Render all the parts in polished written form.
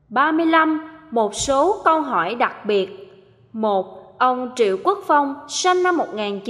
35. Một số câu hỏi đặc biệt. 1. Ông Triệu Quốc Phong sinh năm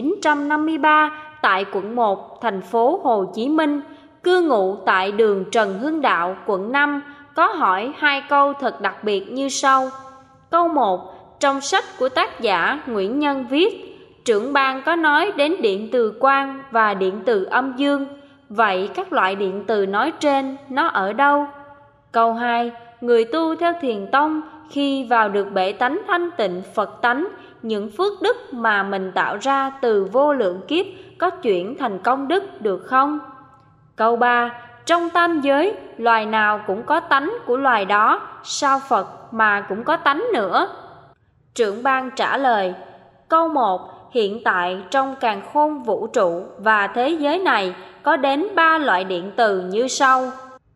1953 tại quận 1, thành phố Hồ Chí Minh, cư ngụ tại đường Trần Hưng Đạo, quận 5, có hỏi 2 câu thật đặc biệt như sau. Câu 1. Trong sách của tác giả Nguyễn Nhân viết, trưởng ban có nói đến điện từ quang và điện từ âm dương. Vậy các loại điện từ nói trên nó ở đâu? Câu 2. Người tu theo Thiền tông khi vào được bệ tánh thanh tịnh Phật tánh, những phước đức mà mình tạo ra từ vô lượng kiếp có chuyển thành công đức được không? Câu 3. Trong tam giới, loài nào cũng có tánh của loài đó, sao Phật mà cũng có tánh nữa? Trưởng ban trả lời. Câu 1. Hiện tại trong càn khôn vũ trụ và thế giới này có đến 3 loại điện từ như sau.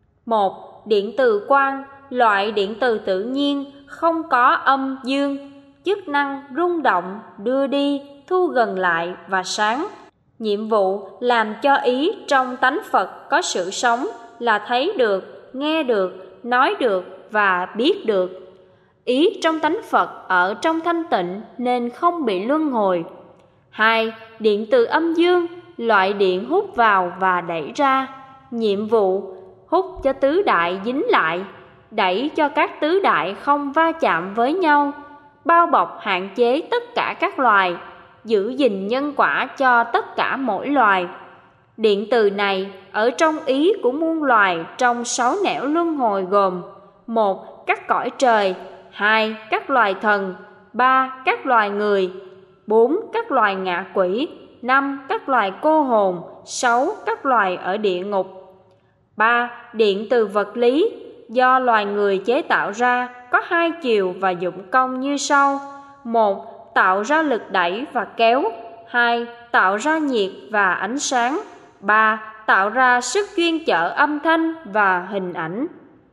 1. Điện từ quang, loại điện từ tự nhiên, không có âm dương, chức năng rung động, đưa đi, thu gần lại và sáng. Nhiệm vụ làm cho ý trong tánh Phật có sự sống là thấy được, nghe được, nói được và biết được. Ý trong tánh Phật ở trong thanh tịnh nên không bị luân hồi. 2. Điện từ âm dương, loại điện hút vào và đẩy ra. Nhiệm vụ hút cho tứ đại dính lại, đẩy cho các tứ đại không va chạm với nhau, bao bọc hạn chế tất cả các loài, giữ gìn nhân quả cho tất cả mỗi loài. Điện từ này ở trong ý của muôn loài trong 6 nẻo luân hồi gồm: 1. Các cõi trời, 2. Các loài thần, 3. Các loài người, 4. Các loài ngạ quỷ, 5. Các loài cô hồn, 6. Các loài ở địa ngục. 3. Điện từ vật lý do loài người chế tạo ra có 2 chiều và dụng công như sau. 1. Tạo ra lực đẩy và kéo, 2. Tạo ra nhiệt và ánh sáng, 3. Tạo ra sức chuyên chở âm thanh và hình ảnh.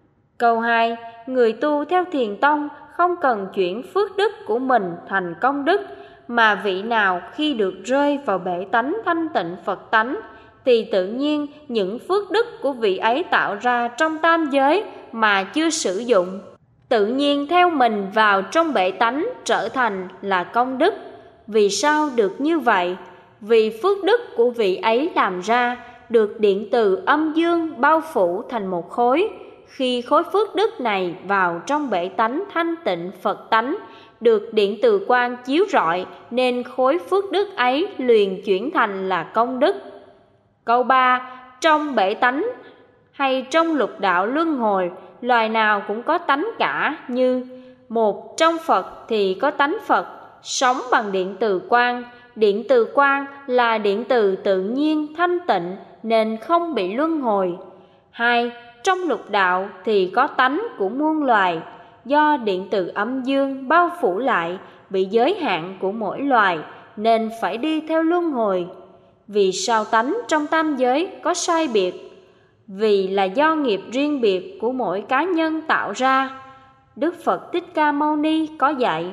Câu 2. Người tu theo Thiền tông không cần chuyển phước đức của mình thành công đức, mà vị nào khi được rơi vào bể tánh thanh tịnh Phật tánh thì tự nhiên những phước đức của vị ấy tạo ra trong tam giới mà chưa sử dụng, tự nhiên theo mình vào trong bể tánh trở thành là công đức. Vì sao được như vậy? Vì phước đức của vị ấy làm ra được điện từ âm dương bao phủ thành một khối. Khi khối phước đức này vào trong bể tánh thanh tịnh Phật tánh, được điện từ quang chiếu rọi, nên khối phước đức ấy liền chuyển thành là công đức. Câu 3. Trong bể tánh hay trong lục đạo luân hồi, loài nào cũng có tánh cả như: 1. Trong Phật thì có tánh Phật, sống bằng điện từ quang. Điện từ quang là điện từ tự nhiên thanh tịnh nên không bị luân hồi. 2. Trong lục đạo thì có tánh của muôn loài, do điện từ âm dương bao phủ lại, bị giới hạn của mỗi loài nên phải đi theo luân hồi. Vì sao tánh trong tam giới có sai biệt? Vì là do nghiệp riêng biệt của mỗi cá nhân tạo ra. Đức Phật Thích Ca Mâu Ni có dạy: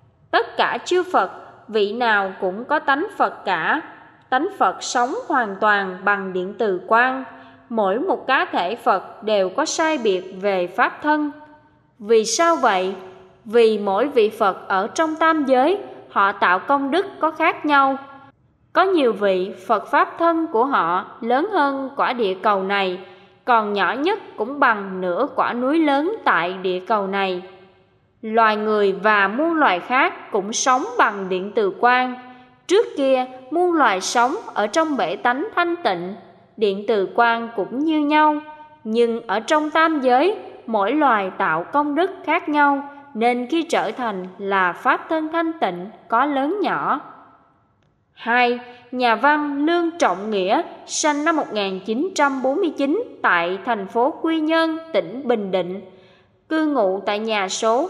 tất cả chư Phật, vị nào cũng có tánh Phật cả. Tánh Phật sống hoàn toàn bằng điện từ quang. Mỗi một cá thể Phật đều có sai biệt về pháp thân. Vì sao vậy? Vì mỗi vị Phật ở trong tam giới, họ tạo công đức có khác nhau. Có nhiều vị Phật pháp thân của họ lớn hơn quả địa cầu này, còn nhỏ nhất cũng bằng nửa quả núi lớn tại địa cầu này. Loài người và muôn loài khác cũng sống bằng điện từ quang. Trước kia muôn loài sống ở trong bể tánh thanh tịnh, điện từ quang cũng như nhau. Nhưng ở trong tam giới, mỗi loài tạo công đức khác nhau, nên khi trở thành là pháp thân thanh tịnh có lớn nhỏ. 2. Nhà văn Lương Trọng Nghĩa sinh năm 1949 tại thành phố Quy Nhơn, tỉnh Bình Định, cư ngụ tại nhà số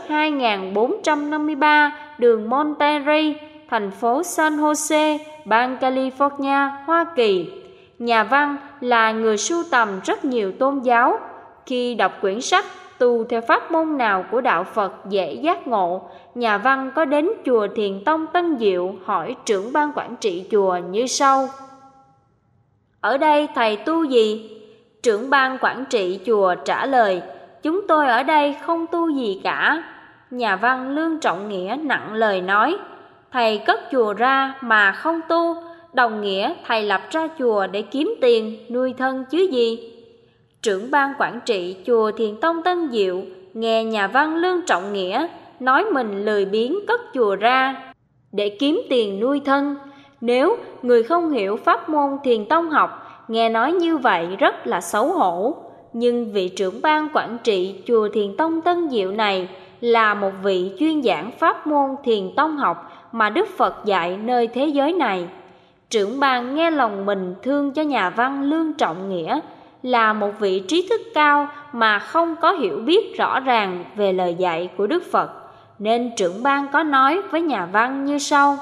2453 đường Monterey, thành phố San Jose, bang California, Hoa Kỳ. Nhà văn là người sưu tầm rất nhiều tôn giáo. Khi đọc quyển sách Tu theo pháp môn nào của đạo Phật dễ giác ngộ, nhà văn có đến chùa Thiền Tông Tân Diệu hỏi trưởng ban quản trị chùa như sau: ở đây thầy tu gì? Trưởng ban quản trị chùa trả lời: chúng tôi ở đây không tu gì cả. Nhà văn Lương Trọng Nghĩa nặng lời nói, thầy cất chùa ra mà không tu, đồng nghĩa thầy lập ra chùa để kiếm tiền nuôi thân chứ gì. Trưởng ban quản trị chùa Thiền Tông Tân Diệu nghe nhà văn Lương Trọng Nghĩa nói mình lười biếng cất chùa ra để kiếm tiền nuôi thân. Nếu người không hiểu pháp môn Thiền Tông học nghe nói như vậy rất là xấu hổ. Nhưng vị trưởng ban quản trị chùa Thiền Tông Tân Diệu này là một vị chuyên giảng pháp môn Thiền Tông học mà Đức Phật dạy nơi thế giới này. Trưởng ban nghe lòng mình thương cho nhà văn Lương Trọng Nghĩa, là một vị trí thức cao mà không có hiểu biết rõ ràng về lời dạy của Đức Phật, nên trưởng ban có nói với nhà văn như sau: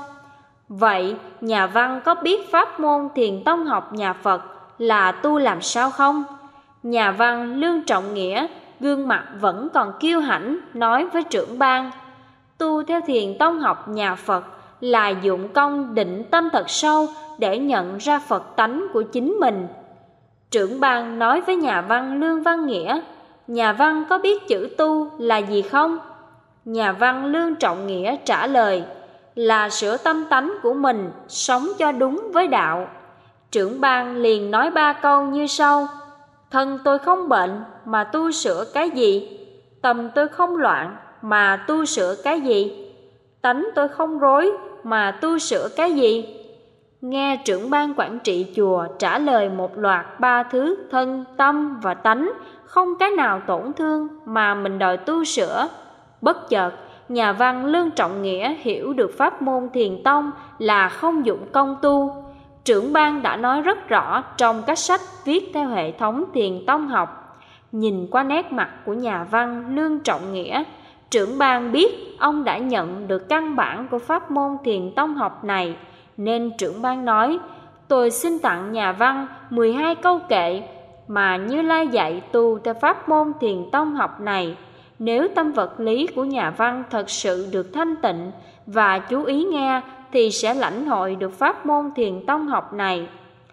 vậy nhà văn có biết pháp môn Thiền Tông học nhà Phật là tu làm sao không? Nhà văn Lương Trọng Nghĩa gương mặt vẫn còn kiêu hãnh nói với trưởng ban: tu theo Thiền Tông học nhà Phật là dụng công định tâm thật sâu để nhận ra Phật tánh của chính mình. Trưởng ban nói với nhà văn Lương Văn Nghĩa: nhà văn có biết chữ tu là gì không? Nhà văn Lương Trọng Nghĩa trả lời: là sửa tâm tánh của mình, sống cho đúng với đạo. Trưởng ban liền nói 3 câu như sau: thân tôi không bệnh mà tu sửa cái gì? Tâm tôi không loạn mà tu sửa cái gì? Tánh tôi không rối mà tu sửa cái gì? Nghe trưởng ban quản trị chùa trả lời một loạt 3 thứ thân, tâm và tánh, không cái nào tổn thương mà mình đòi tu sửa. Bất chợt, nhà văn Lương Trọng Nghĩa hiểu được pháp môn Thiền Tông là không dụng công tu. Trưởng ban đã nói rất rõ trong các sách viết theo hệ thống Thiền Tông học. Nhìn qua nét mặt của nhà văn Lương Trọng Nghĩa, trưởng ban biết ông đã nhận được căn bản của pháp môn Thiền Tông học này, nên trưởng ban nói: tôi xin tặng nhà văn 12 câu kệ mà Như Lai dạy tu theo pháp môn Thiền Tông học này. Nếu tâm vật lý của nhà văn thật sự được thanh tịnh và chú ý nghe thì sẽ lãnh hội được pháp môn Thiền Tông học này.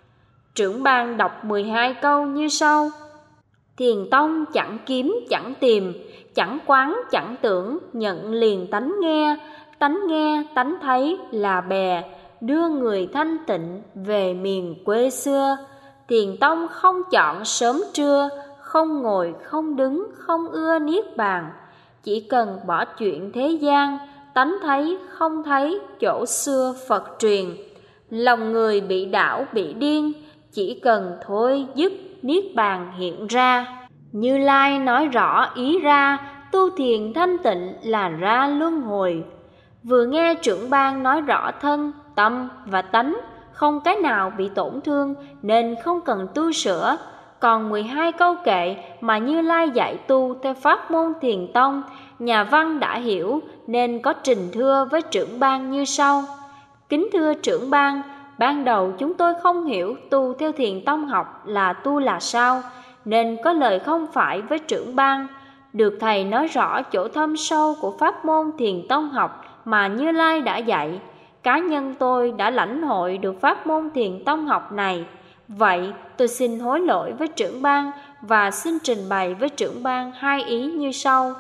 Trưởng ban đọc 12 câu như sau: Thiền Tông chẳng kiếm chẳng tìm, chẳng quán chẳng tưởng, nhận liền tánh nghe tánh thấy là bè, đưa người thanh tịnh về miền quê xưa. Thiền Tông không chọn sớm trưa, không ngồi không đứng, không ưa niết bàn. Chỉ cần bỏ chuyện thế gian, tánh thấy không thấy chỗ xưa Phật truyền. Lòng người bị đảo bị điên, chỉ cần thôi dứt niết bàn hiện ra. Như Lai nói rõ ý ra, tu thiền thanh tịnh là ra luân hồi. Vừa nghe trưởng ban nói rõ thân, tâm và tánh không cái nào bị tổn thương nên không cần tu sửa. Còn 12 câu kệ mà Như Lai dạy tu theo pháp môn Thiền Tông, nhà văn đã hiểu nên có trình thưa với trưởng ban như sau: kính thưa trưởng ban đầu chúng tôi không hiểu tu theo Thiền Tông học là tu là sao, nên có lời không phải với trưởng ban. Được thầy nói rõ chỗ thâm sâu của pháp môn Thiền Tông học mà Như Lai đã dạy, cá nhân tôi đã lãnh hội được pháp môn Thiền Tông học này. Vậy tôi xin hối lỗi với trưởng ban và xin trình bày với trưởng ban 2 ý như sau: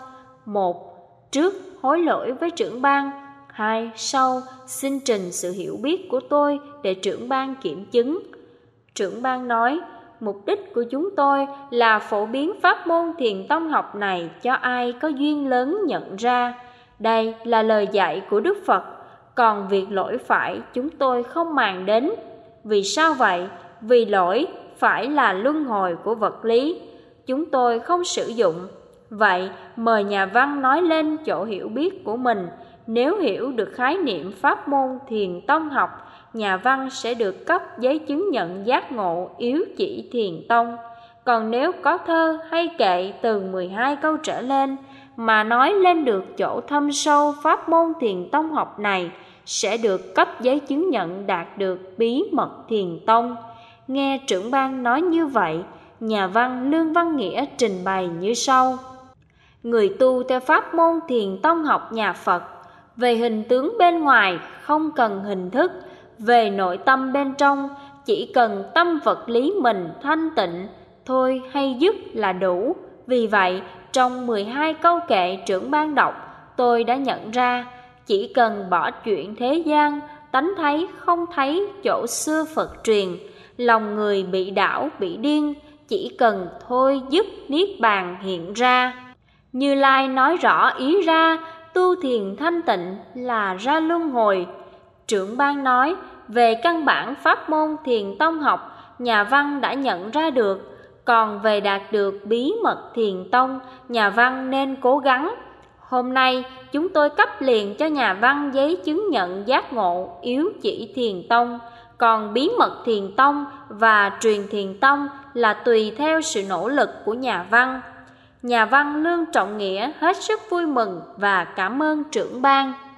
1. Trước hối lỗi với trưởng ban. 2. Sau xin trình sự hiểu biết của tôi để trưởng ban kiểm chứng. Trưởng ban nói: mục đích của chúng tôi là phổ biến pháp môn Thiền Tông học này cho ai có duyên lớn nhận ra. Đây là lời dạy của Đức Phật, còn việc lỗi phải chúng tôi không màng đến. Vì sao vậy? Vì lỗi phải là luân hồi của vật lý, chúng tôi không sử dụng. Vậy mời nhà văn nói lên chỗ hiểu biết của mình. Nếu hiểu được khái niệm pháp môn Thiền Tông học, nhà văn sẽ được cấp giấy chứng nhận giác ngộ yếu chỉ Thiền Tông. Còn nếu có thơ hay kệ từ 12 câu trở lên mà nói lên được chỗ thâm sâu pháp môn Thiền Tông học này, sẽ được cấp giấy chứng nhận đạt được bí mật Thiền Tông. Nghe trưởng ban nói như vậy, nhà văn Lương Văn Nghĩa trình bày như sau: người tu theo pháp môn Thiền Tông học nhà Phật, về hình tướng bên ngoài không cần hình thức, về nội tâm bên trong chỉ cần tâm vật lý mình thanh tịnh thôi hay dứt là đủ. Vì vậy trong 12 câu kệ trưởng ban đọc, tôi đã nhận ra chỉ cần bỏ chuyện thế gian, tánh thấy không thấy chỗ xưa Phật truyền, lòng người bị đảo bị điên, chỉ cần thôi giúp niết bàn hiện ra. Như Lai nói rõ ý ra, tu thiền thanh tịnh là ra luân hồi. Trưởng ban nói, về căn bản pháp môn thiền tông học, nhà văn đã nhận ra được, còn về đạt được bí mật thiền tông, nhà văn nên cố gắng. Hôm nay chúng tôi cấp liền cho nhà văn giấy chứng nhận giác ngộ yếu chỉ thiền tông, còn bí mật thiền tông và truyền thiền tông là tùy theo sự nỗ lực của nhà văn. Nhà văn Lương Trọng Nghĩa hết sức vui mừng và cảm ơn trưởng ban.